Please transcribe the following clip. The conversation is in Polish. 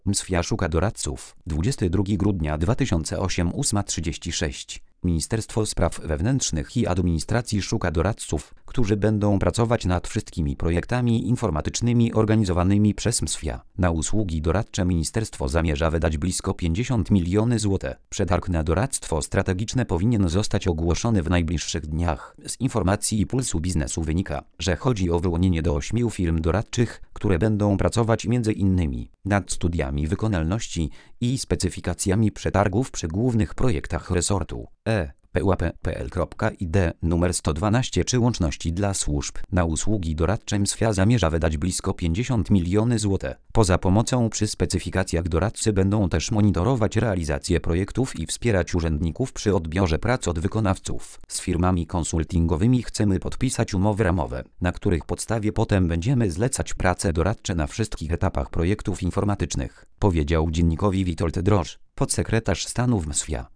MSFIA szuka doradców. 22 grudnia 2008 8:36. Ministerstwo Spraw Wewnętrznych i Administracji szuka doradców, którzy będą pracować nad wszystkimi projektami informatycznymi organizowanymi przez MSFIA. Na usługi doradcze ministerstwo zamierza wydać blisko 50 miliony złotych. Przetarg na doradztwo strategiczne powinien zostać ogłoszony w najbliższych dniach. Z informacji Pulsu Biznesu wynika, że chodzi o wyłonienie do 8 firm doradczych, które będą pracować m.in. nad studiami wykonalności i specyfikacjami przetargów przy głównych projektach resortu. PUAP.pl.id numer 112 czy łączności dla służb. Na usługi doradcze MSFIA zamierza wydać blisko 50 miliony złotych. Poza pomocą przy specyfikacjach doradcy będą też monitorować realizację projektów i wspierać urzędników przy odbiorze prac od wykonawców. Z firmami konsultingowymi chcemy podpisać umowy ramowe, na których podstawie potem będziemy zlecać prace doradcze na wszystkich etapach projektów informatycznych, powiedział dziennikowi Witold Drożdż, podsekretarz stanu w MSFIA.